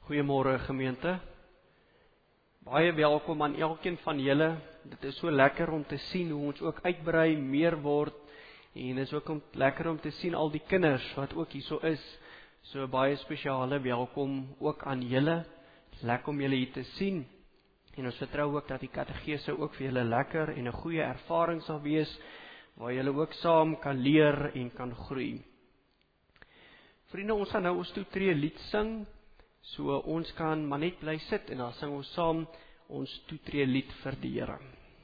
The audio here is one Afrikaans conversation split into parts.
Goeiemôre gemeente. Baie welkom aan elkeen van julle. Dit is so lekker om te sien hoe ons ook uitbrei, meer word. En is ook lekker om te sien al die kinders wat ook hierso is. So baie spesiale welkom ook aan julle. Lekker om julle hier te sien. En ons vertrou ook dat die katekese ook vir julle lekker en 'n goeie ervaring sal wees, waar julle ook saam kan leer en kan groei. Vriende, ons gaan nou ons toetree lied sing. So ons kan maar net bly sit en dan sing ons saam ons toetree lied vir die Here.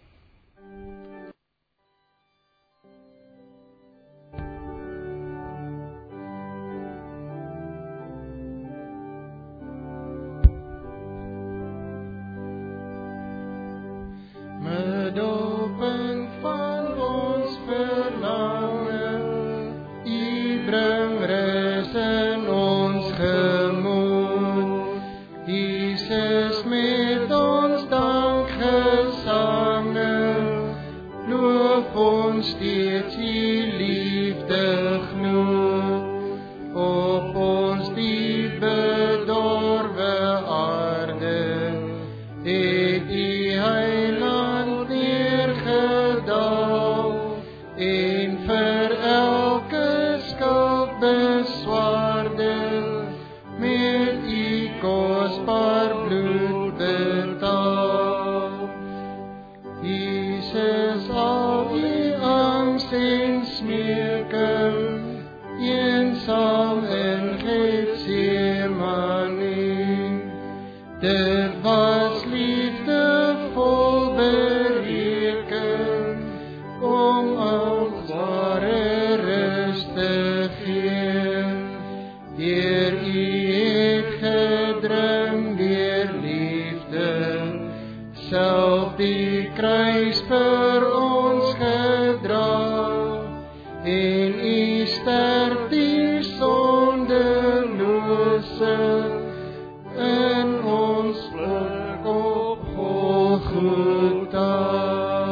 Middelpunt van ons verlange, U bring rus in ons gemoed. Jesus met ons dankgesange, loof ons steeds U liefde genoeg. Op ons die bedorwe aarde, het U heiland neergedaal, en vir elke skuld beswaarde, met U kosbaar bloed betaal. Jesus, al U angs en smeeking, eensaam in Getsemane, dit was liefdevol bereken, om ons ware rus te gee. Deur U het gedring deur liefde, self die kruis vir ons gedra, en U sterf die sondelose, in ons plek op Golgotha.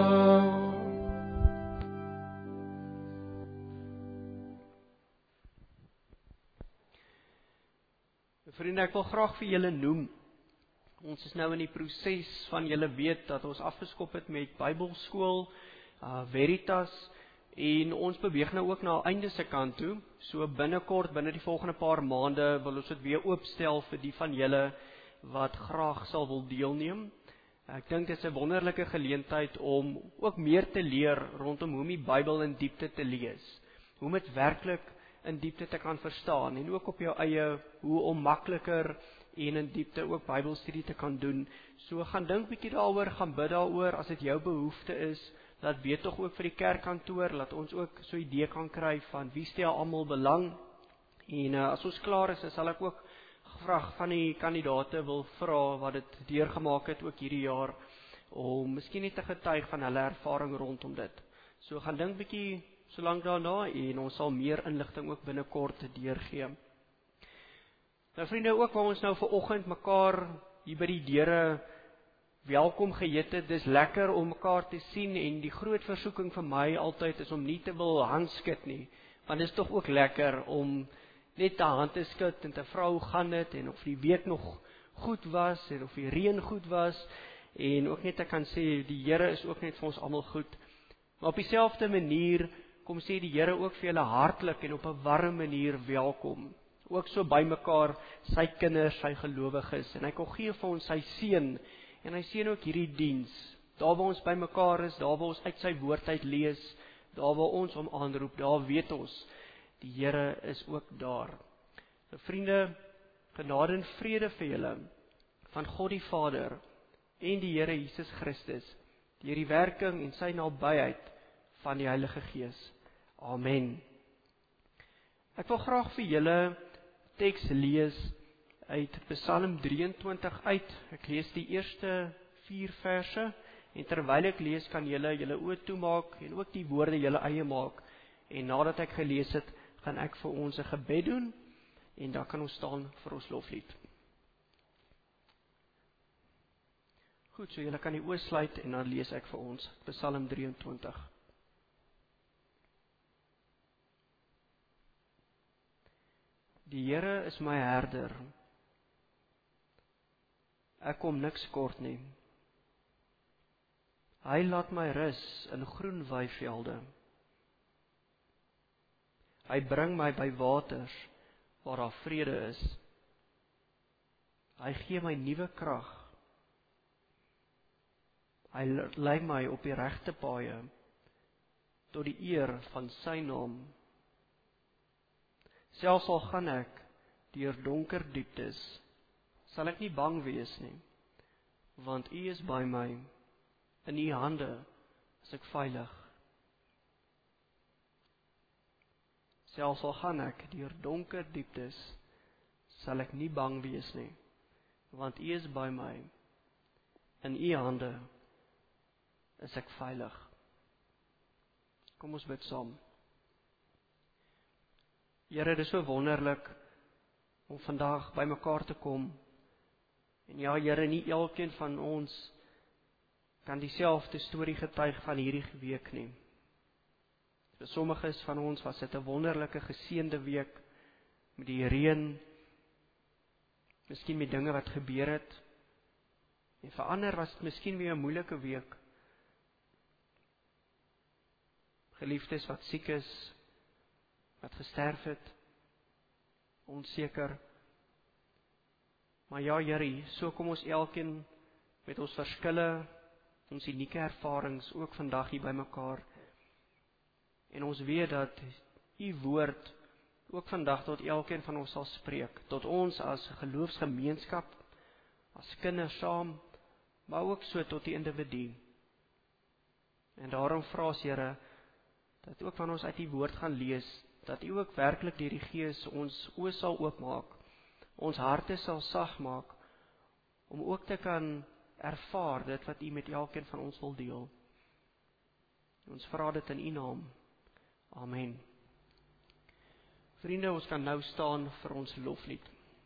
Vriende, ek wil graag vir julle noem. Ons is nou in die proses van julle weet dat ons afgeskop het met Bybelskool, Veritas, en ons beweeg nou ook na einde se kant toe. So binnekort, binne die volgende paar maande, wil ons dit weer oopstel vir die van julle wat graag sal wil deelneem. Ek dink dit is 'n wonderlike geleentheid om ook meer te leer rondom hoe om die Bybel in diepte te lees. Hoe om dit werklik in diepte te kan verstaan, en ook op jou eie, hoe om makliker en in diepte ook Bybelstudie te kan doen. So gaan dink bietjie daaroor, gaan bid daaroor, as dit jou behoefte is, laat weet tog ook vir die kerkkantoor, laat ons ook so 'n idee kan kry van wie stel almal belang. En as ons klaar is, sal ek ook vraag van die kandidate wil vra wat dit deurgemaak het ook hierdie jaar, om miskien net te getuig van hulle ervaring rondom dit. So gaan dink bietjie solank daarna, en ons sal meer inligting ook binnekort deurgee. Nou vriende, ook waar ons nou vanoggend mekaar hier by die deure welkom geheet het, dis lekker om mekaar te sien, en die groot versoeking vir my altyd is om nie te wil handskud nie, want dit is tog ook lekker om net 'n hand te skud en te vra hoe gaan dit, en of die week nog goed was, en of die reën goed was, en ook net te kan sê, die Here is ook net vir ons almal goed. Maar op dieselfde manier, kom sê die Here ook vir julle hartlik en op 'n warm manier welkom. Ook so by mekaar, sy kinders, sy gelowiges, en hy kom gee vir ons sy seën, en hy seën ook hierdie diens. Daar waar ons by mekaar is, daar waar ons uit sy woord uit lees, daar waar ons hom aanroep, daar weet ons, die Here is ook daar. So vriende, genade en vrede vir julle, van God die Vader, en die Here Jesus Christus, deur die werking en sy nabyheid van die Heilige Gees. Amen. Ek wil graag vir julle teks lees uit Psalm 23 uit. Ek lees die eerste 4 verse, en terwyl ek lees kan julle oë toemaak en ook die woorde julle eie maak. En nadat ek gelees het, gaan ek vir ons 'n gebed doen, en dan kan ons staan vir ons loflied. Goed, so julle kan die oë sluit en dan lees ek vir ons Psalm 23. Die Here is my herder. ek kom niks kort nie. Hy laat my rus in groen weivelde. Hy bring my by waters waar daar vrede is. Hy gee my nuwe krag. Hy lei my op die regte paaie tot die eer van sy naam. Selfs al gaan ek deur donker dieptes, sal ek nie bang wees nie, want U is by my. In U hande is ek veilig. Selfs al gaan ek deur donker dieptes, sal ek nie bang wees nie, want U is by my. In U hande is ek veilig. Kom ons bid saam. Here, dit is so wonderlik om vandag by mekaar te kom. En ja, Here, nie elkeen van ons kan dieselfde storie getuig van hierdie week nie. Vir sommiges van ons was dit 'n wonderlike geseënde week met die reën, miskien met dinge wat gebeur het. En vir ander was dit miskien weer 'n moeilike week. Geliefdes wat siek is, wat gesterf het, onseker. Maar ja, Here, so kom ons elkeen met ons verskille, ons unieke ervarings ook vandag hier by mekaar. En ons weet dat U woord ook vandag tot elkeen van ons sal spreek, tot ons as geloofsgemeenskap, as kinders saam, maar ook so tot die individu. En daarom vra ons, Here, dat ook van ons uit die woord gaan lees, dat U ook werklik deur die Gees ons oë sal oopmaak, ons harte sal sag maak, om ook te kan ervaar dit wat U met elkeen van ons wil deel. Ons vra dit in U naam. Amen. Vriende, ons kan nou staan vir ons loflied.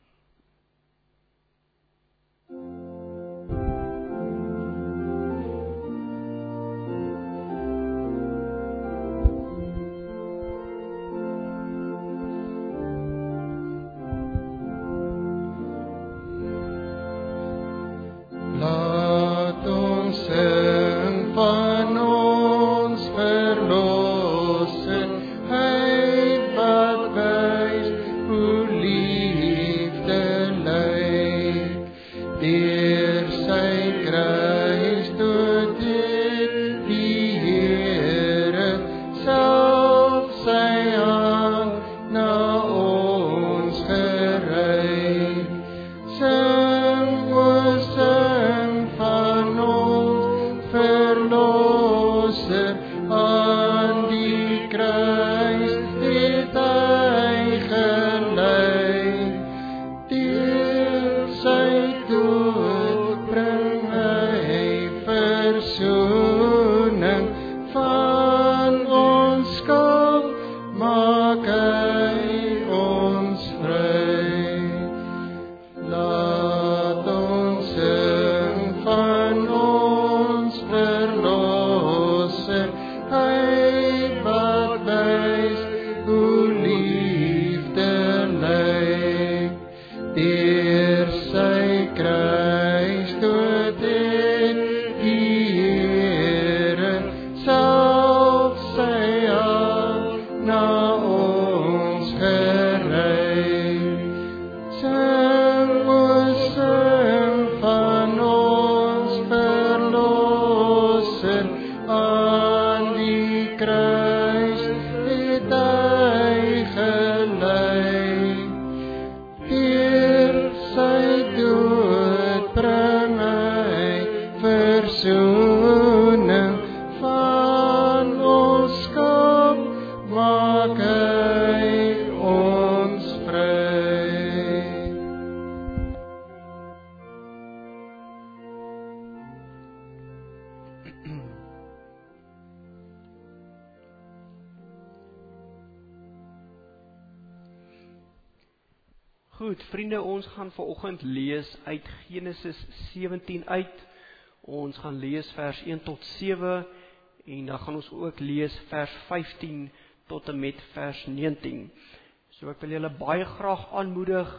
Goed, vriende, ons gaan vanoggend lees uit Genesis 17 uit. Ons gaan lees vers 1 tot 7 en dan gaan ons ook lees vers 15 tot en met vers 19. So ek wil julle baie graag aanmoedig,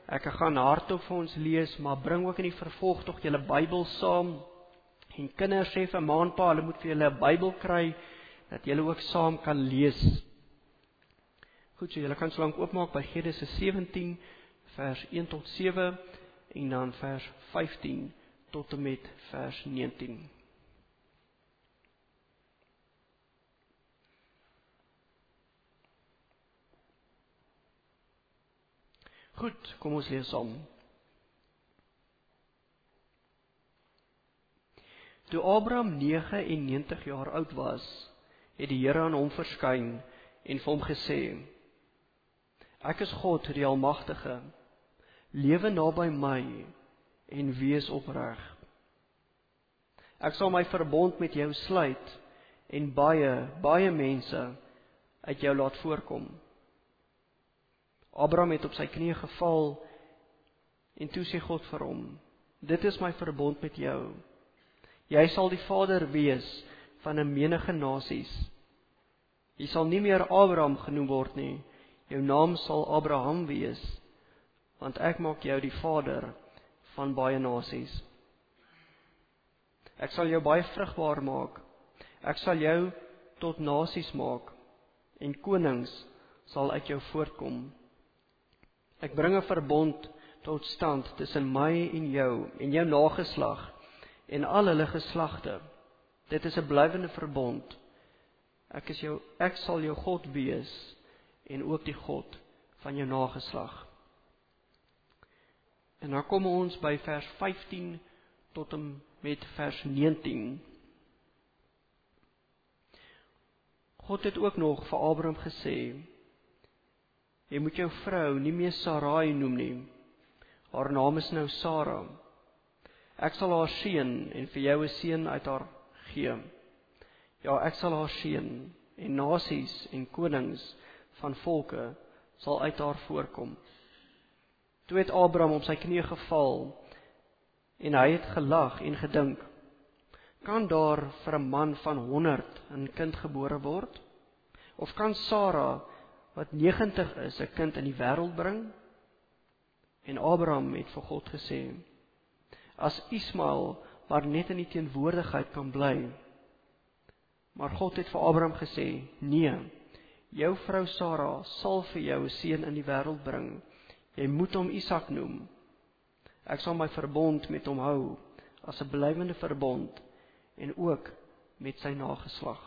Ek gaan hardop vir ons lees, maar bring ook in die vervolg tog julle Bybel saam. En kinders sê vir ma en pa, hulle moet vir julle 'n Bybel kry, dat julle ook saam kan lees. Goed, so julle kan so lank oopmaak by Genesis 17, vers 1 tot 7, en dan vers 15 tot en met vers 19. Goed, kom ons lees saam. Toe Abraham 99 jaar oud was, het die Here aan hom verskyn en vir hom gesê: Ek is God, die Almagtige. Lewe naby my en wees opreg. Ek sal my verbond met jou sluit en baie mense uit jou laat voorkom. Abraham het op sy knieë geval en toe sê God vir hom: Dit is my verbond met jou. Jy sal die vader wees van 'n menige nasies. Jy sal nie meer Abraham genoem word nie. Jou naam sal Abraham wees, want ek maak jou die vader van baie nasies. Ek sal jou baie vrugbaar maak. Ek sal jou tot nasies maak en konings sal uit jou voortkom. Ek bring 'n verbond tot stand tussen my en jou nageslag en al hulle geslagte. Dit is 'n blywende verbond. Ek sal jou God wees en ook die God van jou nageslag. En dan kom ons by vers 15 tot en met vers 19. God het ook nog vir Abraham gesê: Jy moet jou vrou nie meer Sarai noem nie. Haar naam is nou Sara. Ek sal haar seën en vir jou 'n seun uit haar gee. Ja, ek sal haar seën en nasies en konings van volke sal uit haar voorkom. Toe het Abraham op sy knieë geval en hy het gelag en gedink: Kan daar vir 'n man van 100 'n kind gebore word? Of kan Sara wat 90 is 'n kind in die wêreld bring? En Abraham het vir God gesê: As Ismael maar net in die teenwoordigheid kan bly. Maar God het vir Abraham gesê: Nee, jou vrou Sara sal vir jou 'n seun in die wêreld bring. Jy moet hom Isak noem. Ek sal my verbond met hom hou as 'n blywende verbond en ook met sy nageslag.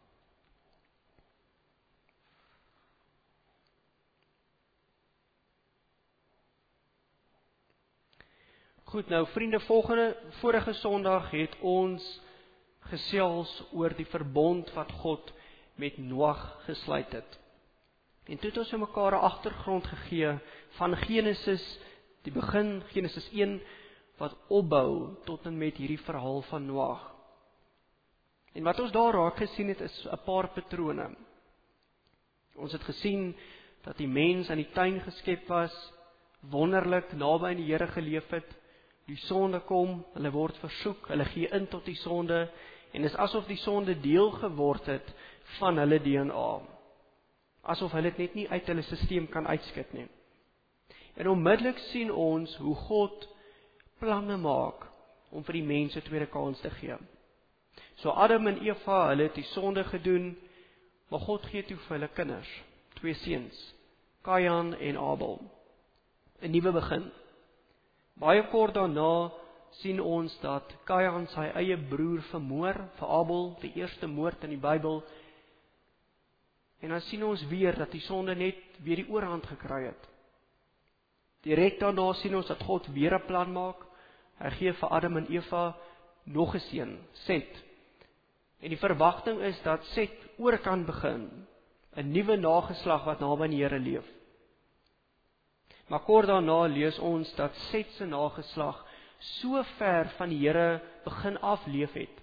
Goed, nou vriende, vorige Sondag het ons gesels oor die verbond wat God met Noag gesluit het. En toe het ons mekaar 'n agtergrond gegee van Genesis, die begin, Genesis 1, wat opbou tot en met hierdie verhaal van Noag. En wat ons daar raak gesien het, is 'n paar patrone. Ons het gesien dat die mens in die tuin geskep was, wonderlik naby aan die Here geleef het. Die sonde kom, hulle word versoek, hulle gee in tot die sonde, en is asof die sonde deel geword het van hulle DNA. Asof hulle dit net nie uit hulle stelsel kan uitskit nie. En onmiddellik sien ons hoe God planne maak om vir die mense 'n tweede kans te gee. So Adam en Eva, hulle het die sonde gedoen, maar God gee toe vir hulle kinders, 2 seuns, Kain en Abel. 'n Nuwe begin. Baie kort daarna sien ons dat Kain sy eie broer vermoor, vir Abel, die eerste moord in die Bybel. En dan sien ons weer dat die sonde net weer die oorhand gekry het. Direk daarna sien ons dat God weer 'n plan maak. Hy gee vir Adam en Eva nog 'n seun, Set. En die verwagting is dat Set oor kan begin, 'n nuwe nageslag wat naby aan die Here leef. Maar kort daarna lees ons dat Set se nageslag so ver van die Here begin afleef het,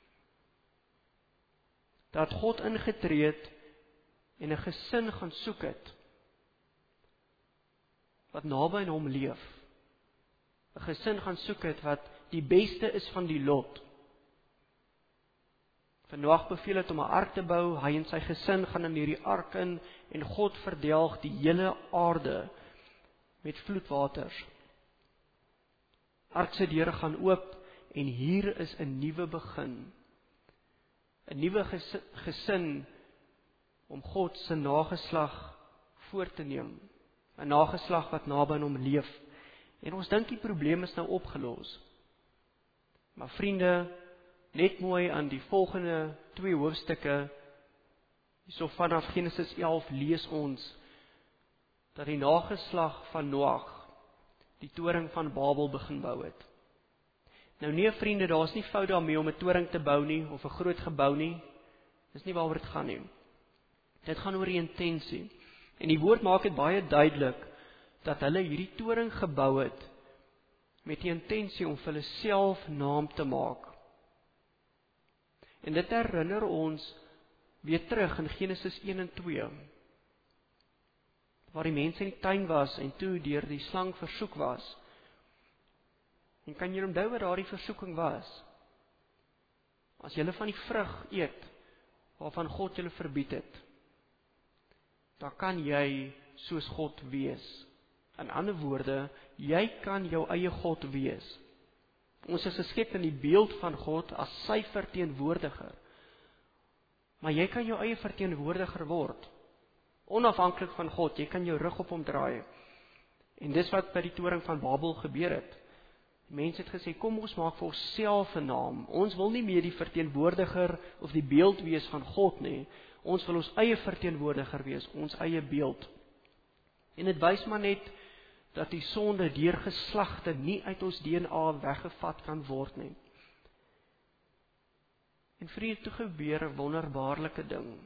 dat God ingetree het en 'n gesin gaan soek het, wat naby aan hom leef. 'n Gesin gaan soek het wat die beste is van die lot. Vir Noag beveel het om 'n ark te bou, hy en sy gesin gaan in hierdie ark in, en God verdelg die hele aarde met vloedwaters. Ark se deure gaan oop en hier is 'n nuwe begin. 'n Nuwe gesin om God se nageslag voor te neem. 'n Nageslag wat naby aan hom leef. En ons dink die probleem is nou opgelos. Maar vriende, net mooi aan die volgende 2 hoofstukke, hierso vanaf Genesis 11 lees ons dat die nageslag van Noag die toring van Babel begin bou het. Nou nee vriende, daar's nie fout daarmee om 'n toring te bou nie, of 'n groot gebou nie. Dis nie waaroor dit gaan nie. Dit gaan oor die intensie. En die woord maak dit baie duidelik, dat hulle hierdie toring gebou het, met die intensie om vir hulle self naam te maak. En dit herinner ons weer terug in Genesis 1 en 2, waar die mense in die tuin was, en toe deur die slang versoek was. En kan jy onthou wat daardie versoeking was? As julle van die vrug eet, waarvan God julle verbied het, dan kan jy soos God wees. In ander woorde, jy kan jou eie God wees. Ons is geskep in die beeld van God as sy verteenwoordiger. Maar jy kan jou eie verteenwoordiger word. Onafhanklik van God, jy kan jou rug op hom draai. En dis wat by die toring van Babel gebeur het. Die mense het gesê, kom ons maak vir onsself 'n naam. Ons wil nie meer die verteenwoordiger of die beeld wees van God nie. Ons wil ons eie verteenwoordiger wees, ons eie beeld. En dit wys maar net dat die sonde deur geslagte nie uit ons DNA weggevat kan word nie. En vriende, toe gebeur 'n wonderbaarlike ding.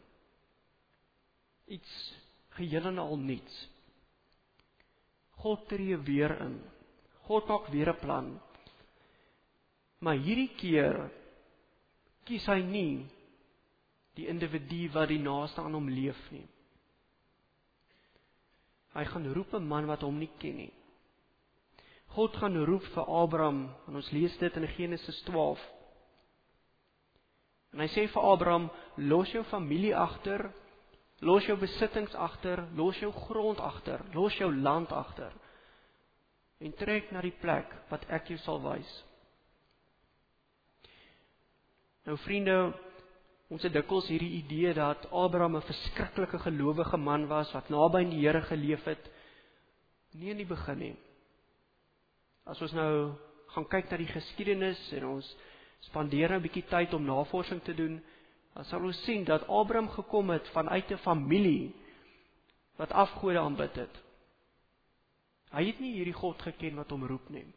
Iets geheel en al niets. God tree weer in. God maak weer 'n plan. Maar hierdie keer kies hy nie die individu wat die naaste aan hom leef nie. Hy gaan roep 'n man wat hom nie ken nie. God gaan roep vir Abraham, en ons lees dit in Genesis 12. En hy sê vir Abraham, los jou familie agter, los jou besittings agter, los jou grond agter, los jou land agter, en trek na die plek wat ek jou sal wys. Nou vriende, ons het dikwels hierdie idee dat Abraham 'n verskriklike gelowige man was, wat naby aan die Here geleef het. Nie in die begin nie. As ons nou gaan kyk na die geskiedenis, en ons spandeer 'n bietjie tyd om navorsing te doen, dan sal ons sien dat Abraham gekom het vanuit 'n familie wat afgode aanbid het. Hy het nie hierdie God geken wat hom roep nie.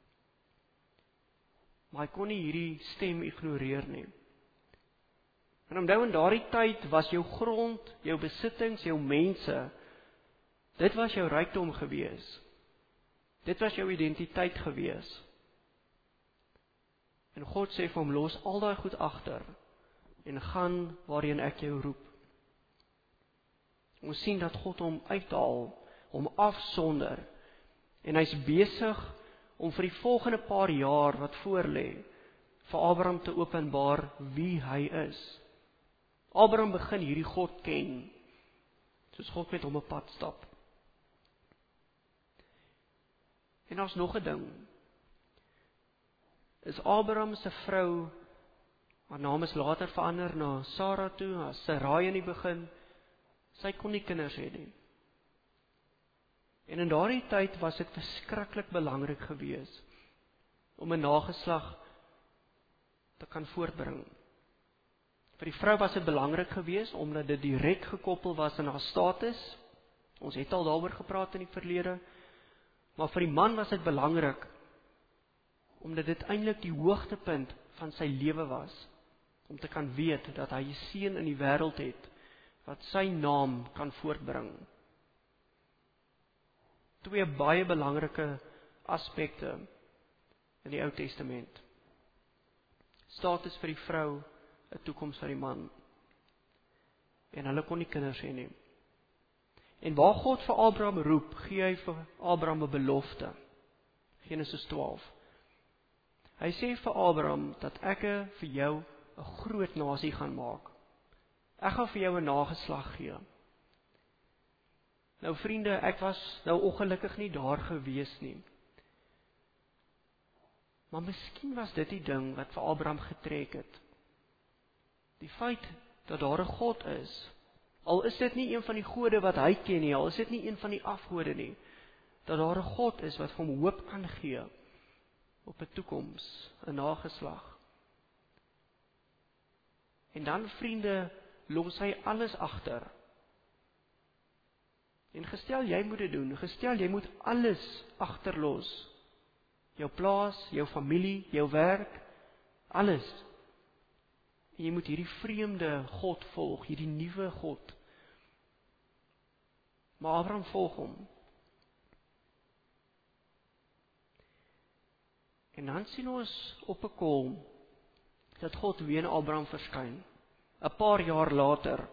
Maar hy kon nie hierdie stem ignoreer nie. En onthou, in daardie tyd was jou grond, jou besittings, jou mense, dit was jou rykdom gewees. Dit was jou identiteit gewees. En God sê vir hom, los al daai goed agter en gaan waarheen ek jou roep. Ons sien dat God hom uithaal, hom afsonder, en hy's besig om vir die volgende paar jaar wat voorlê, vir Abraham te openbaar wie hy is. Abraham begin hierdie God ken, soos God met hom op pad stap. En daar's nog 'n ding. Is Abraham se vrou, haar naam is later verander na Sara toe, as Sarai in die begin, sy kon nie kinders hê nie. En in daardie tyd was dit verskriklik belangrik geweest om 'n nageslag te kan voortbring. Vir die vrou was dit belangrik geweest omdat dit direk gekoppel was aan haar status. Ons het al daaroor gepraat in die verlede. Maar vir die man was dit belangrik omdat dit eintlik die hoogtepunt van sy lewe was, om te kan weet dat hy 'n seun in die wêreld het wat sy naam kan voortbring. 2 baie belangrike aspekte in die Ou Testament. Status vir die vrou, 'n toekoms vir die man. En hulle kon nie kinders hê nie. En waar God vir Abraham roep, gee hy vir Abraham 'n belofte. Genesis 12. Hy sê vir Abraham dat ek vir jou 'n groot nasie gaan maak. Ek gaan vir jou 'n nageslag gee. Nou vriende, ek was nou ongelukkig nie daar gewees nie. Maar miskien was dit die ding wat vir Abraham getrek het. Die feit dat daar 'n God is, al is dit nie een van die gode wat hy ken nie, al is dit nie een van die afgode nie, dat daar 'n God is wat vir hom hoop kan gee op 'n toekoms, 'n nageslag. En dan vriende, los hy alles agter. En gestel jy moet dit doen, gestel jy moet alles agterlos. Jou plaas, jou familie, jou werk, alles. En jy moet hierdie vreemde God volg, hierdie nuwe God. Maar Abraham volg hom. En dan sien ons op 'n kolm dat God weer aan Abraham verskyn, 'n paar jaar later.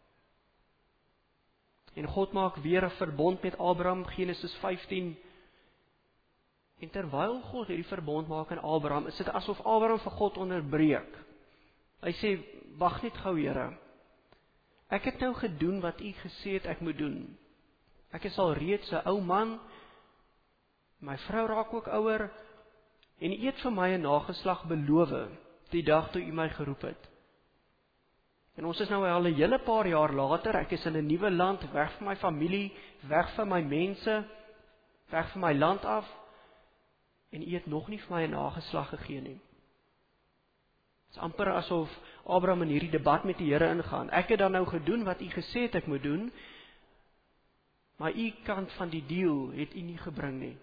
En God maak weer 'n verbond met Abraham, Genesis 15. En terwyl God hierdie verbond maak aan Abraham, is dit asof Abraham vir God onderbreek. Hy sê, wag net gou Here. Ek het nou gedoen wat U gesê het ek moet doen. Ek is al reeds 'n ou man, my vrou raak ook ouer, en U het vir my 'n nageslag beloof, die dag toe U my geroep het. En ons is nou al 'n hele paar jaar later, ek is in 'n nuwe land, weg van my familie, weg van my mense, weg van my land af, en U het nog nie vir my 'n nageslag gegee nie. Het is amper asof Abraham in hierdie debat met die Here ingaan. Ek het dan nou gedoen wat U gesê het ek moet doen, maar U kant van die deal het U nie gebring nie.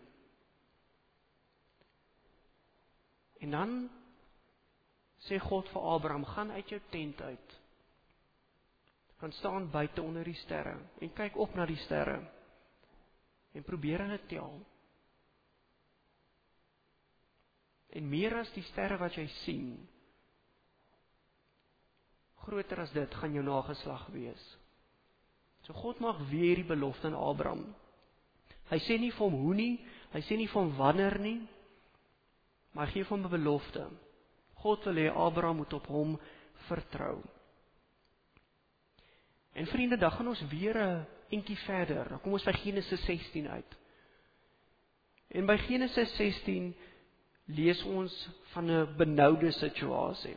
En dan sê God vir Abraham, gaan uit jou tent uit. Gaan staan buite onder die sterre en kyk op na die sterre en probeer hulle tel. En meer as die sterre wat jy sien, groter as dit gaan jou nageslag wees. So God maak weer die belofte aan Abraham. Hy sê nie vir hom hoe nie, hy sê nie vir hom wanneer nie, maar hy gee vir hom 'n belofte. God wil hê Abraham moet op hom vertrou. En vriende, dan gaan ons weer 'n entjie verder. Dan kom ons by Genesis 16 uit. En by Genesis 16 lees ons van 'n benoude situasie.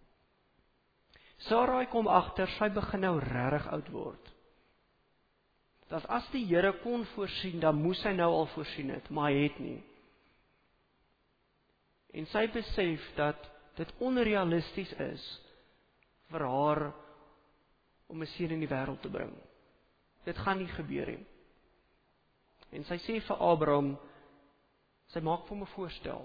Sarai kom agter, sy begin nou regtig oud word. Dat as die Here kon voorsien, dan moes hy nou al voorsien het, maar hy het nie. En sy besef dat dit onrealisties is vir haar om 'n seun in die wêreld te bring. Dit gaan nie gebeur nie. En sy sê vir Abraham, sy maak vir hom 'n voorstel.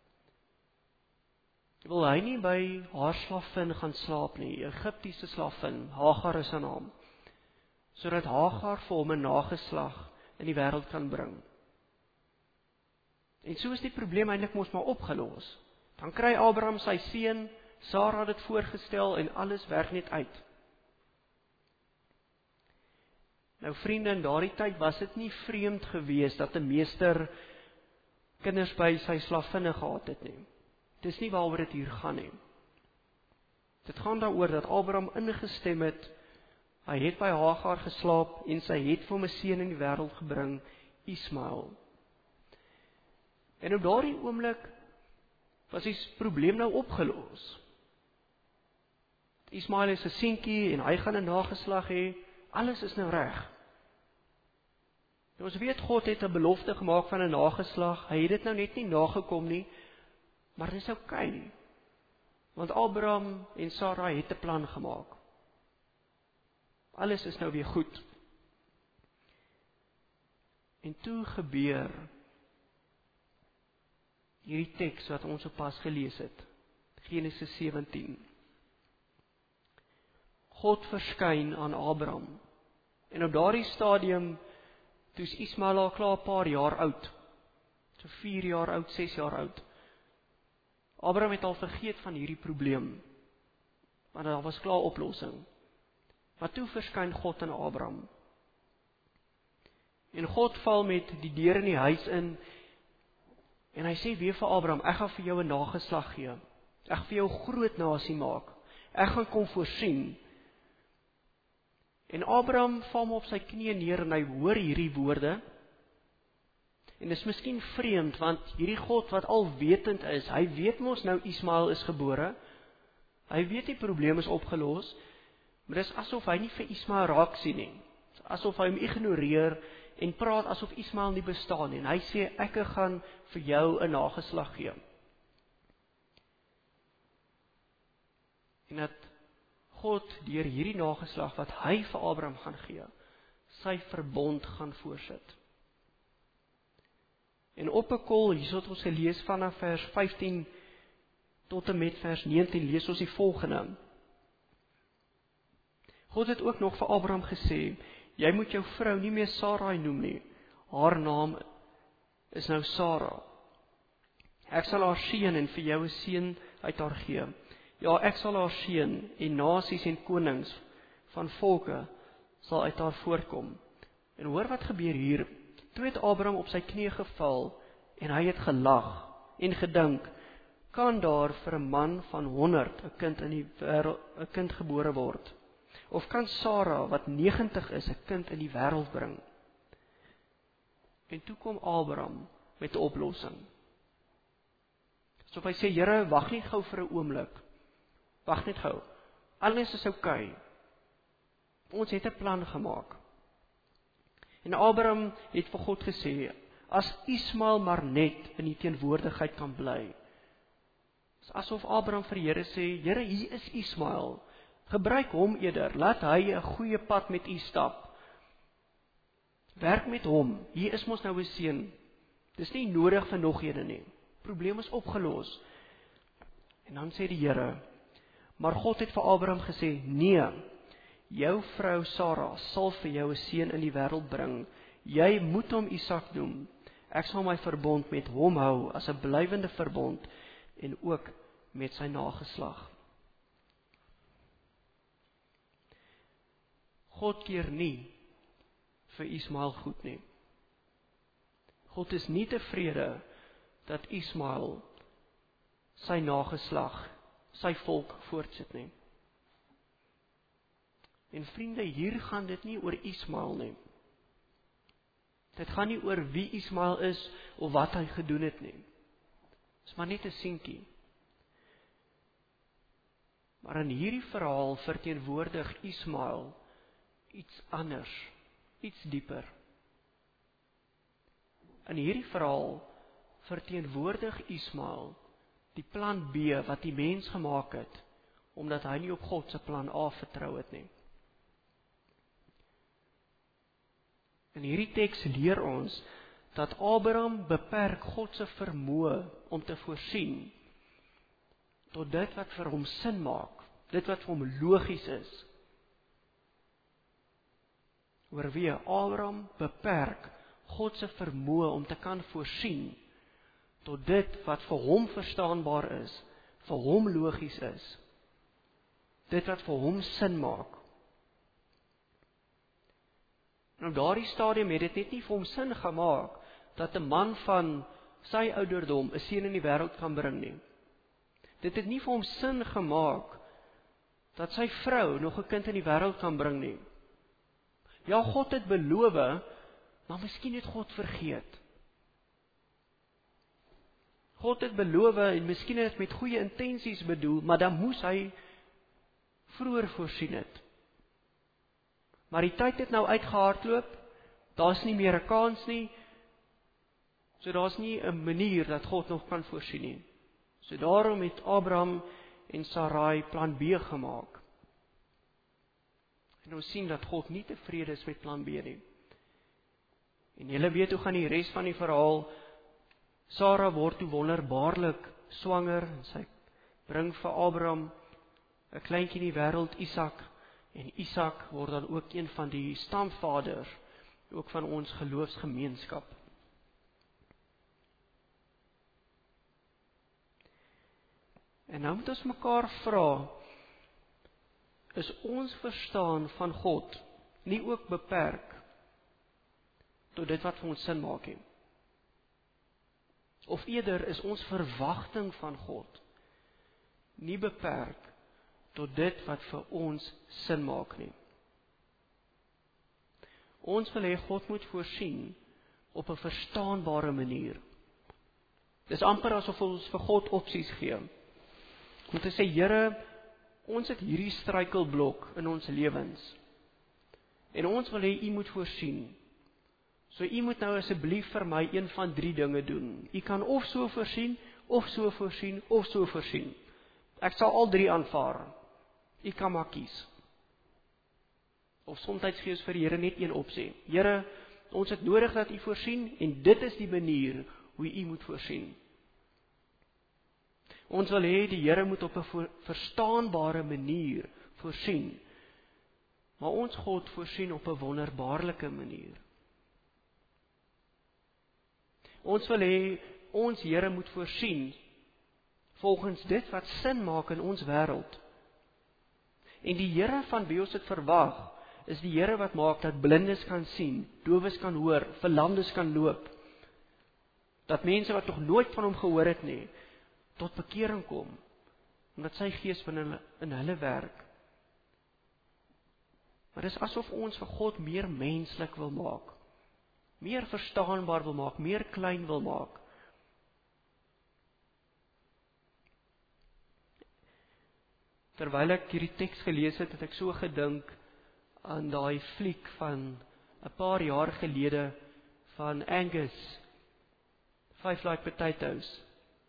Wil hy nie by haar slavin gaan slaap nie, Egiptiese slavin, Hagar is haar naam, sodat Hagar vir hom 'n nageslag in die wêreld kan bring. En so is die probleem eintlik mos maar opgelos. Dan kry Abraham sy seun, Sara het dit voorgestel en alles werk net uit. Nou vriende, in daardie tyd was dit nie vreemd geweest dat 'n meester kinders by sy slavinne gehad het nie. Dis nie waaroor dit hier gaan nie. Dit gaan daaroor dat Abraham ingestem het, hy het by Hagar geslaap en sy het vir hom 'n seun in die wêreld gebring, Ismael. En op daardie oomblik was die probleem nou opgelos. Ismael is 'n seentjie en hy gaan 'n nageslag hê, alles is nou reg. Ons weet God het 'n belofte gemaak van 'n nageslag, hy het dit nou net nie nagekom nie, maar dit is oukei. Want Abraham en Sarai het 'n plan gemaak. Alles is nou weer goed. En toe gebeur hierdie teks wat ons sopas gelees het, Genesis 17. God verskyn aan Abraham. En op daardie stadium, toe is Ismael al klaar 'n paar jaar oud. So 4 jaar oud, 6 jaar oud. Abraham het al vergeet van hierdie probleem, want daar was klaar oplossing. Maar toe verskyn God aan Abraham. En God val met die deur in die huis in, en hy sê weer vir Abraham, ek gaan vir jou 'n nageslag gee. Ek gaan vir jou 'n groot nasie maak. Ek gaan kom voorsien. En Abraham val op sy knieë neer en hy hoor hierdie woorde. En dit is miskien vreemd, want hierdie God wat alwetend is, hy weet mos nou Ismael is gebore. Hy weet die probleem is opgelos, maar dit is asof hy nie vir Ismael raak sien nie. Asof hy hom ignoreer en praat asof Ismael nie bestaan nie. En hy sê, ek gaan vir jou 'n nageslag gee. En dat God deur hierdie nageslag wat hy vir Abraham gaan gee, sy verbond gaan voorsit. En op 'n kol, hier het ons gelees vanaf vers 15 tot en met vers 19, lees ons die volgende. God het ook nog vir Abraham gesê, jy moet jou vrou nie meer Sarai noem nie, haar naam is nou Sara. Ek sal haar seën en vir jou 'n seun uit haar gee. Ja, ek sal haar seën en nasies en konings van volke sal uit haar voortkom. En hoor wat gebeur hier. Toe het Abraham op sy knieë geval en hy het gelag en gedink, kan daar vir 'n man van 100 'n kind in die wêreld 'n kind gebore word? Of kan Sara wat 90 is 'n kind in die wêreld bring? En toe kom Abraham met 'n oplossing. So hy sê, Here, wag net gou vir 'n oomblik. Wag net gou. Alles is oukei. Ons het 'n plan gemaak. En Abraham het vir God gesê, as Ismael maar net in die teenwoordigheid kan bly. Dit is asof Abraham vir die Here sê, Here, hier is Ismael. Gebruik hom eerder, laat hy 'n goeie pad met u stap. Werk met hom, hier is mos nou 'n seun. Dis nie nodig vir nog een nie. Probleem is opgelos. En dan sê die Here, maar God het vir Abraham gesê, nee, jou vrou Sara sal vir jou 'n seun in die wêreld bring. Jy moet hom Isak noem. Ek sal my verbond met hom hou as 'n blywende verbond en ook met sy nageslag. God keer nie vir Ismael goed nie. God is nie tevrede dat Ismael sy nageslag, sy volk voortsit nie. En vriende, hier gaan dit nie oor Ismael nie. Dit gaan nie oor wie Ismael is of wat hy gedoen het nie. Dit is maar net 'n seentjie. Maar in hierdie verhaal verteenwoordig Ismael iets anders, iets dieper. In hierdie verhaal verteenwoordig Ismael die plan B wat die mens gemaak het, omdat hy nie op God se plan A vertrou het nie. In hierdie teks leer ons dat Abraham beperk God se vermoë om te voorsien tot dit wat vir hom sin maak, dit wat vir hom logies is. Oorweë Abraham beperk God se vermoë om te kan voorsien tot dit wat vir hom verstaanbaar is, vir hom logies is, dit wat vir hom sin maak. En op daardie stadium het dit net nie vir hom sin gemaak dat 'n man van sy ouderdom 'n seun in die wêreld kan bring nie. Dit het nie vir hom sin gemaak dat sy vrou nog 'n kind in die wêreld kan bring nie. Ja, God het beloof, maar miskien het God vergeet. God het beloof en miskien het dit met goeie intensies bedoel, maar dan moes hy vroeër voorsien het. Maar die tyd het nou uitgehardloop, daar's nie meer 'n kans nie, so daar's nie 'n manier dat God nog kan voorsien nie. So daarom het Abraham en Sarai plan B gemaak. En ons sien dat God nie tevrede is met plan B nie. En julle weet hoe gaan die res van die verhaal. Sara word toe wonderbaarlik swanger en sy bring vir Abraham 'n kleintjie in die wêreld, Isak. En Isak word dan ook een van die stamvaders, ook van ons geloofsgemeenskap. En nou moet ons mekaar vra, is ons verstaan van God nie ook beperk tot dit wat vir ons sin maak nie? Of eerder is ons verwagting van God nie beperk tot dit wat vir ons sin maak nie? Ons wil hê God moet voorsien op 'n verstaanbare manier. Dis amper asof ons vir God opsies gee. Om te sê, Here, ons het hierdie struikelblok in ons lewens. En ons wil hê U moet voorsien. So U moet nou asseblief vir my een van 3 dinge doen. U kan of so voorsien, of so voorsien, of so voorsien. Ek sal al 3 aanvaar. U kan maar kies. Of soms gee ons vir die Here net een opsie. Here, ons het nodig dat U voorsien, en dit is die manier hoe U moet voorsien. Ons wil hê die Here moet op 'n verstaanbare manier voorsien. Maar ons God voorsien op 'n wonderbaarlike manier. Ons wil hê ons Here moet voorsien volgens dit wat sin maak in ons wêreld. En die Here van wie ons dit verwag, is die Here wat maak dat blindes kan sien, dowes kan hoor, verlamdes kan loop. Dat mense wat nog nooit van hom gehoor het nie, tot bekering kom, omdat sy Gees in hulle werk. Maar dis asof ons vir God meer menslik wil maak, meer verstaanbaar wil maak, meer klein wil maak. Terwyl ek hierdie teks gelees het, het ek so gedink aan daai fliek van 'n paar jaar gelede van Angus, Five Like Potatoes.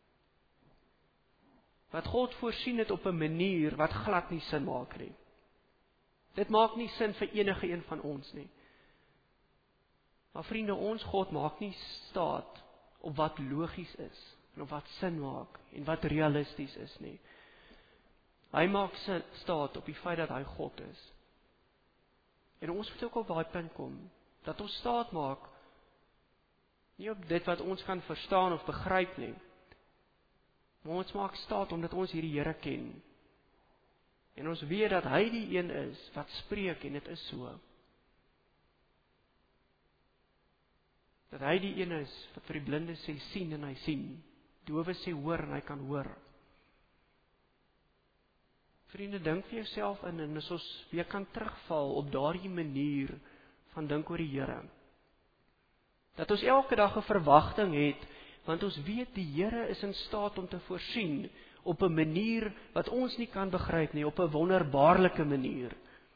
Wat God voorsien het op 'n manier wat glad nie sin maak nie. Dit maak nie sin vir enige een van ons nie. Maar vriende, ons God maak nie staat op wat logies is, en op wat sin maak, en wat realisties is nie. Hy maak staat op die feit dat hy God is. En ons moet ook op daai punt kom, dat ons staat maak, nie op dit wat ons kan verstaan of begryp nie, maar ons maak staat omdat ons hierdie Here ken. En ons weet dat hy die een is wat spreek, en dit is so. Dat hy die een is wat vir die blinde sê sien en hy sien, dowe sê hoor en hy kan hoor. Vriende, dink vir jouself in, en as ons weer kan terugval op daardie manier van dink oor die Here. Dat ons elke dag 'n verwagting het, want ons weet die Here is in staat om te voorsien op 'n manier wat ons nie kan begryp nie, op 'n wonderbaarlike manier.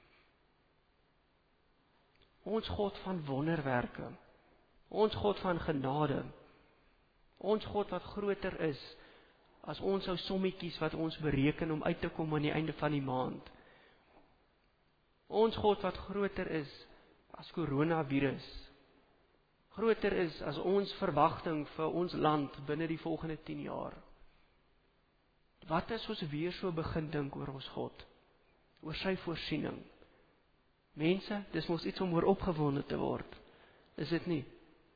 Ons God van wonderwerke, ons God van genade, ons God wat groter is as ons ou sommetjies wat ons bereken om uit te kom aan die einde van die maand. Ons God wat groter is as coronavirus, groter is as ons verwagting vir ons land binne die volgende 10 jaar. Wat as ons weer so begin dink oor ons God, oor sy voorsiening? Mense, dis mos iets om oor opgewonde te word, is dit nie?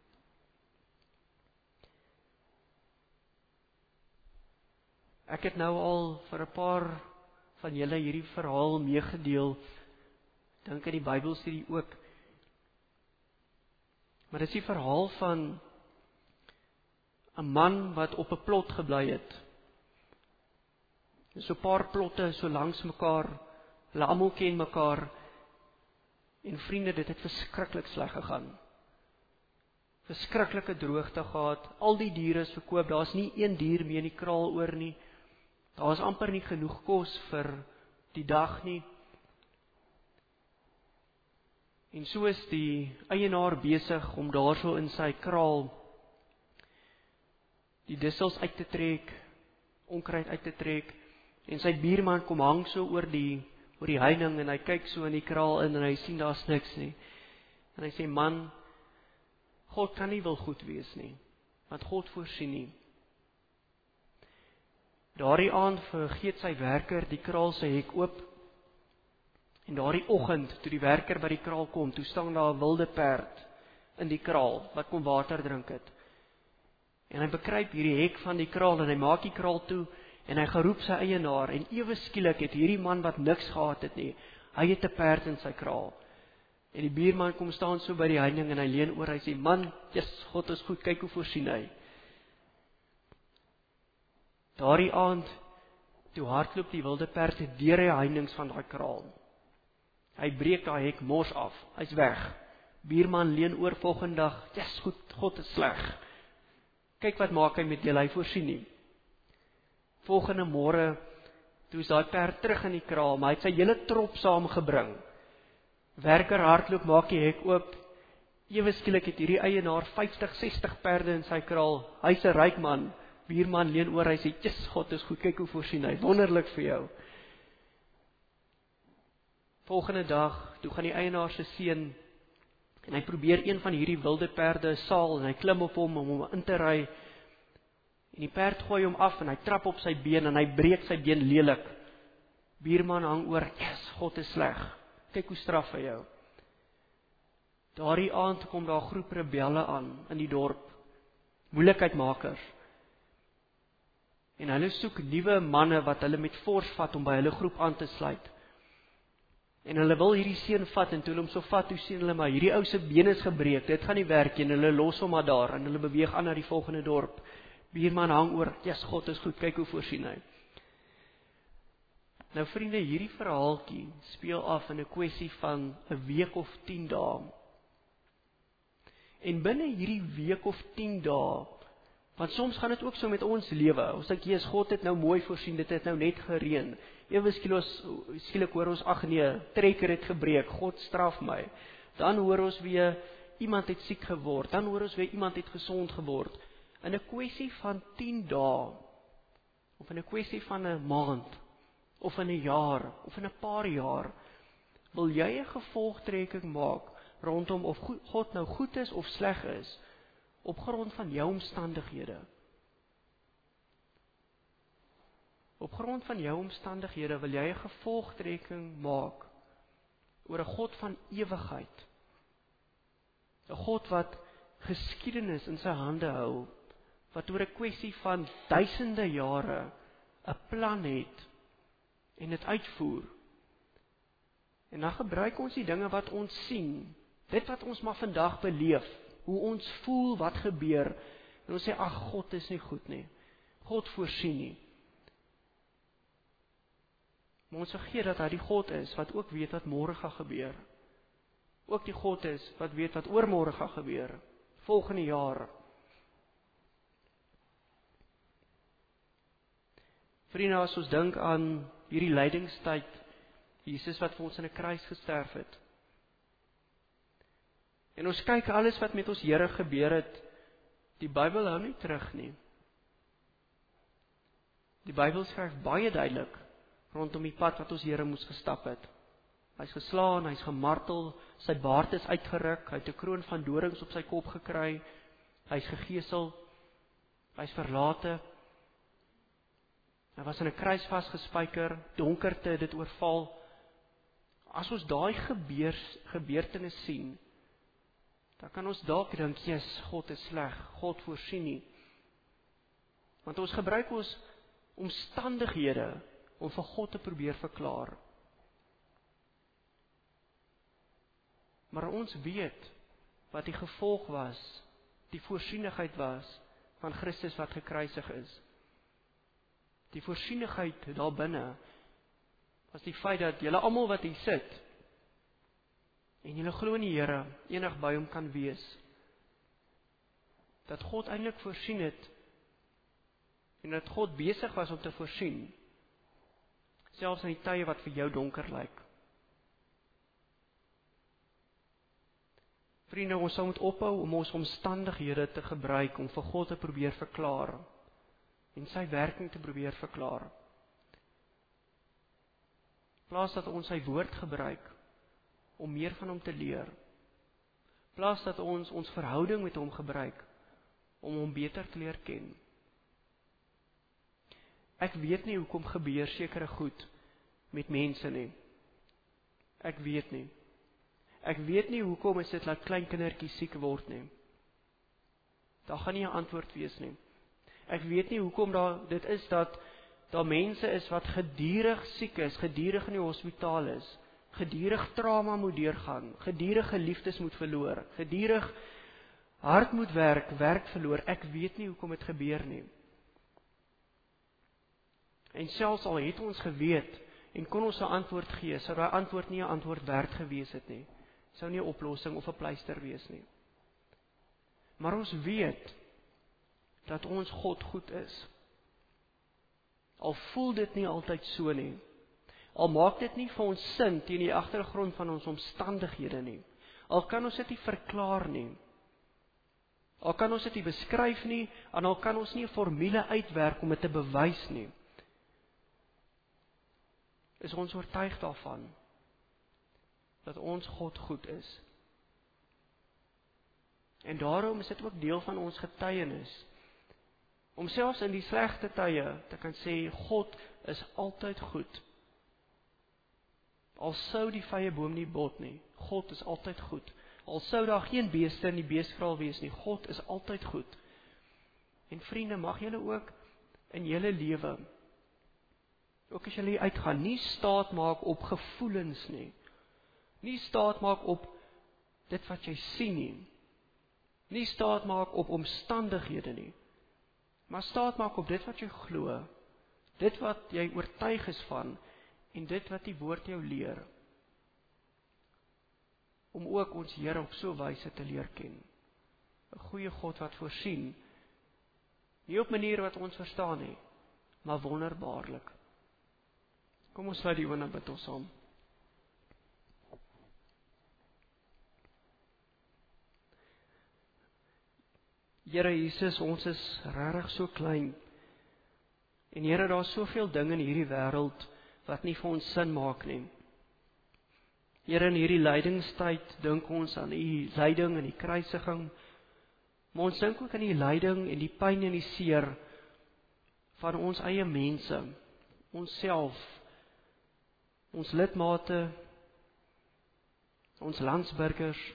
Ek het nou al vir 'n paar van julle hierdie verhaal meegedeel, dink in die Bybelstudie ook. Maar dit is die verhaal van 'n man wat op 'n plot gebly het. Dis so 'n paar plotte so langs mekaar, hulle almal ken mekaar, en vriende, dit het verskriklik sleg gegaan. Verskriklike droogte gehad, al die diere is verkoop, daar's nie een dier meer in die kraal oor nie. Daar is amper nie genoeg kos vir die dag nie. En so is die eienaar besig om daarso in sy kraal die dissels uit te trek, onkruid uit te trek, en sy buurman kom hang so oor die heining, en hy kyk so in die kraal in, en hy sien daar's niks nie. En hy sê, man, God kan nie wil goed wees nie, want God voorsien nie. Daardie aand vergeet sy werker die kraal se hek oop, en daardie oggend, toe die werker by die kraal kom, toe staan daar 'n wilde perd in die kraal, wat kom water drink het. En hy bekruip hierdie hek van die kraal, en hy maak die kraal toe, en hy geroep sy eienaar, en ewe skielik het hierdie man wat niks gehad het nie, hy het 'n perd in sy kraal. En die buurman kom staan so by die heining, en hy leun oor, hy sê, man, yes, God is goed, kyk hoe voorsien hy. Daardie aand, toe hardloop die wilde perd deur die heinings van daai kraal. Hy breek daai hek mors af, hy's weg. Buurman leun oor volgende dag, yes, goed, God is sleg. Kyk wat maak hy met julle, hy voorsien nie. Volgende môre, toe is daai perd terug in die kraal, maar hy het sy hele trop saamgebring. Werker hardloop, maak die hek oop, ewe skielik het hierdie eienaar 50, 60 perde in sy kraal, hy's 'n ryk man, buurman leun oor, hy sê, yes, God is goed, kyk hoe voorsien hy, wonderlik vir jou. Volgende dag, toe gaan die eienaar se seun, en hy probeer een van hierdie wilde perde saal, en hy klim op hom om hom in te ry, en die perd gooi hom af, en hy trap op sy been, en hy breek sy been lelik. Buurman hang oor, yes, God is sleg, kyk hoe straf hy jou. Daardie aand kom daar 'n groep rebelle aan in die dorp, moeilikheidmakers. En hulle soek nuwe manne wat hulle met fors vat om by hulle groep aan te sluit. En hulle wil hierdie seun vat, en toe hulle hom so vat, toe sien hulle maar, hierdie ou se been is gebreek, dit gaan nie werk nie, en hulle los hom maar daar, en hulle beweeg aan na die volgende dorp. Buurman hang oor, yes, God is goed, kyk hoe voorsien hy. Nou vriende, hierdie verhaaltjie speel af in 'n kwessie van 'n week of 10 dae. En binne hierdie week of 10 dae, want soms gaan dit ook so met ons lewe, ons dink, Jesus, God het nou mooi voorsien, dit het nou net gereën, ewe skielik hoor ons, ag nee, trekker het gebreek, God straf my, dan hoor ons weer, iemand het siek geword, dan hoor ons weer, iemand het gesond geword, in 'n kwessie van 10 dae, of in 'n kwessie van 'n maand, of in 'n jaar, of in 'n paar jaar, wil jy 'n gevolgtrekking maak, rondom of God nou goed is of sleg is, op grond van jou omstandighede. Op grond van jou omstandighede wil jy 'n gevolgtrekking maak oor 'n God van ewigheid. 'n God wat geskiedenis in sy hande hou, wat oor 'n kwessie van duisende jare 'n plan het en dit uitvoer. En dan gebruik ons die dinge wat ons sien, dit wat ons maar vandag beleef, hoe ons voel wat gebeur, en ons sê, ag, God is nie goed nie, God voorsien nie. Maar ons vergeet dat hy die God is, wat ook weet wat môre gaan gebeur. Ook die God is, wat weet wat oormôre gaan gebeur, volgende jaar. Vriende, as ons dink aan hierdie lydingstyd, Jesus wat vir ons in 'n kruis gesterf het, en ons kyk alles wat met ons Here gebeur het, die Bybel hou nie terug nie. Die Bybel skryf baie duidelik rondom die pad wat ons Here moes gestap het. Hy's geslaan, hy's gemartel, sy baard is uitgeruk, hy het 'n kroon van dorings op sy kop gekry, hy's gegesel, hy's verlate, hy was in 'n kruis vasgespijker, donkerte het dit oorval. As ons daai gebeurtenis sien, dan kan ons dalk dink, yes, God is sleg, God voorsien nie. Want ons gebruik ons omstandighede om vir God te probeer verklaar. Maar ons weet wat die gevolg was, die voorsienigheid was van Christus wat gekruisig is. Die voorsienigheid daar binne was die feit dat julle almal wat hier sit, en julle glo in die Here, enig by hom kan wees, dat God eintlik voorsien het, en dat God besig was om te voorsien, selfs in die tye wat vir jou donker lyk. Vriende, ons sal moet ophou om ons omstandighede te gebruik om vir God te probeer verklaar, en sy werking te probeer verklaar. Plaas dat ons sy woord gebruik, om meer van hom te leer. Plaas dat ons verhouding met hom gebruik, om hom beter te leer ken. Ek weet nie hoekom gebeur sekere goed met mense nie. Ek weet nie. Ek weet nie hoekom is dit dat klein kindertjies siek word nie. Daar gaan nie 'n antwoord wees nie. Ek weet nie hoekom dit is dat daar mense is wat gedurig siek is, gedurig in die hospitaal is, gedurig trauma moet deurgaan, gedurig geliefdes moet verloor, gedurig hard moet werk verloor. Ek weet nie hoekom dit gebeur nie. En selfs al het ons geweet en kon ons 'n antwoord gee, sou daai antwoord nie 'n antwoord werd gewees het nie. sou nie 'n oplossing of 'n pleister wees nie. Maar ons weet dat ons God goed is. Al voel dit nie altyd so nie. Al maak dit nie vir ons sin teen die agtergrond van ons omstandighede nie. Al kan ons dit nie verklaar nie. Al kan ons dit nie beskryf nie, en al kan ons nie 'n formule uitwerk om dit te bewys nie. Is ons oortuig daarvan dat ons God goed is. En daarom is dit ook deel van ons getuienis, om selfs in die slegte tye te kan sê, God is altyd goed. Al sou die vrye boom nie bot nie, God is altyd goed. Al sou daar geen beeste in die beeskraal wees nie, God is altyd goed. En vriende, mag julle ook in julle lewe, ook as julle uitgaan, nie staat maak op gevoelens nie. Nie staat maak op dit wat jy sien nie. Nie staat maak op omstandighede nie. Maar staat maak op dit wat jy glo, dit wat jy oortuig is van, en dit wat die woord jou leer. Om ook ons Here op so 'n wyse te leer ken. 'n Goeie God wat voorsien, nie op maniere wat ons verstaan nie, maar wonderbaarlik. Kom ons sluit die oë en bid ons saam. Here Jesus, ons is regtig so klein. En Here, daar is soveel dinge in hierdie wêreld wat nie vir ons sin maak nie. Here, in hierdie lydingstyd dink ons aan U lyding en die kruisiging, maar ons dink ook aan die lyding en die pyn en die seer van ons eie mense, onsself, ons lidmate, ons landsburgers.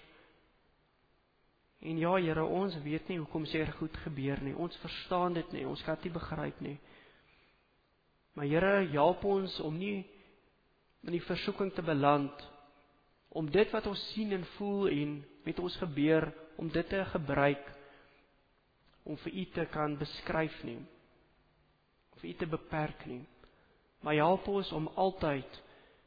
En ja, Here, ons weet nie hoekom seer goed gebeur nie, ons verstaan dit nie, ons kan dit nie begryp nie. Maar Here, help ons om nie in die versoeking te beland, om dit wat ons sien en voel en met ons gebeur, om dit te gebruik, om vir U te kan beskryf nie, vir U te beperk nie. Maar help ons om altyd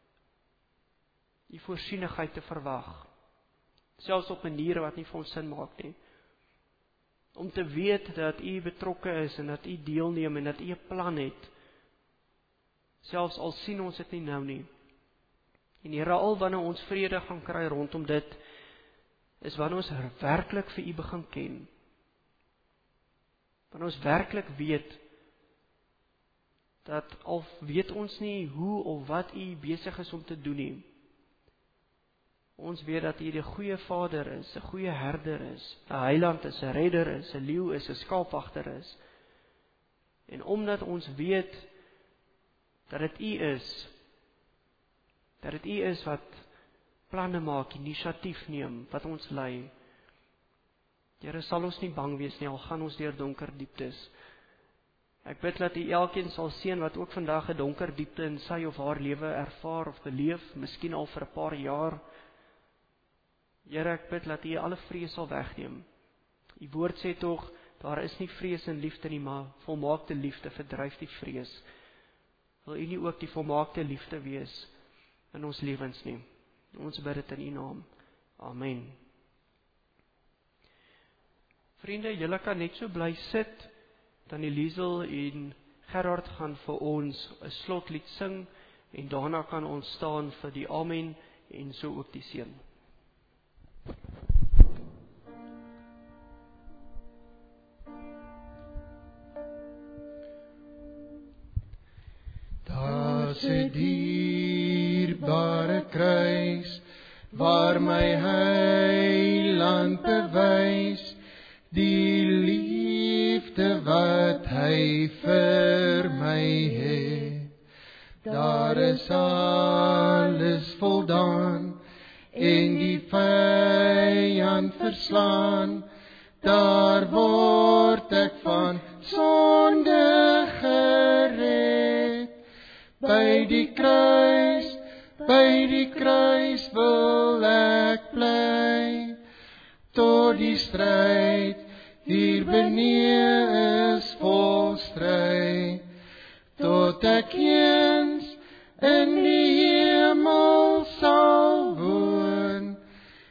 U voorsienigheid te verwag, selfs op maniere wat nie vir ons sin maak nie. Om te weet dat U betrokke is en dat U deelneem en dat U 'n plan het, selfs al sien ons dit nie nou nie. En Here, al wanneer ons vrede gaan kry rondom dit, is wanneer ons werklik vir U begin ken. Wanneer ons werklik weet, dat al weet ons nie hoe of wat U besig is om te doen nie, ons weet dat U die goeie Vader is, 'n goeie herder is, 'n heiland is, 'n redder is, 'n leeu is, 'n skaapwagter is. En omdat ons weet dat dit U is wat planne maak, inisiatief neem, wat ons lei. Here, sal ons nie bang wees nie, al gaan ons deur donker dieptes. Ek bid dat U elkeen sal seën wat ook vandag 'n donker diepte in sy of haar lewe ervaar of beleef, miskien al vir 'n paar jaar. Here, ek bid dat U alle vrees sal wegneem. U woord sê tog, daar is nie vrees en liefde nie, maar volmaakte liefde verdryf die vrees. Wil U nie ook die volmaakte liefde wees in ons lewens nie? Ons bid dit in U naam. Amen. Vriende, julle kan net so bly sit, dan Liesel en Gerard gaan vir ons 'n slotlied sing, en daarna kan ons staan vir die amen, en so ook die seën. Daar's 'n dierbare kruis, waar my Heiland bewys, die liefde wat hy vir my het. Daar is alles voldaan, en die vyand verslaan, daar word ek van sonde gered. By die kruis wil ek bly, tot die stryd hier benee is volstry, tot ek eens in die hemel sal woon,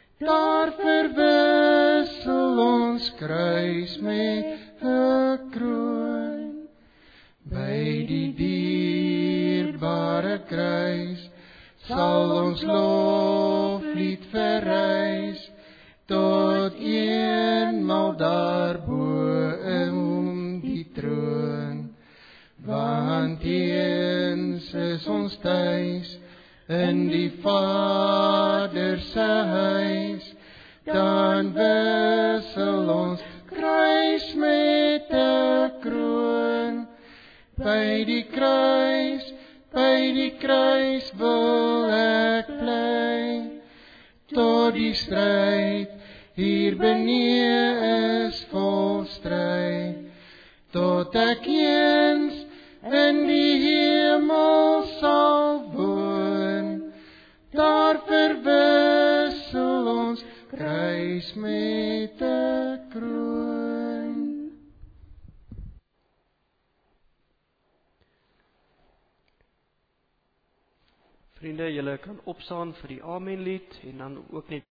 verwissel ons kruis met 'n kroon. By die dierbare kruis sal ons loflied verrys, tot eenmaal daarbo in die troon. Want eens is ons tuis in die Vader se huis, dan wissel ons kruis met 'n kroon. By die kruis wil ek bly, tot die stryd hier benee is volstry, tot ek eens in die hemel sal woon, daar verwissel ons kruis met 'n kroon. Vriende, julle kan opstaan vir die Amenlied en dan ook net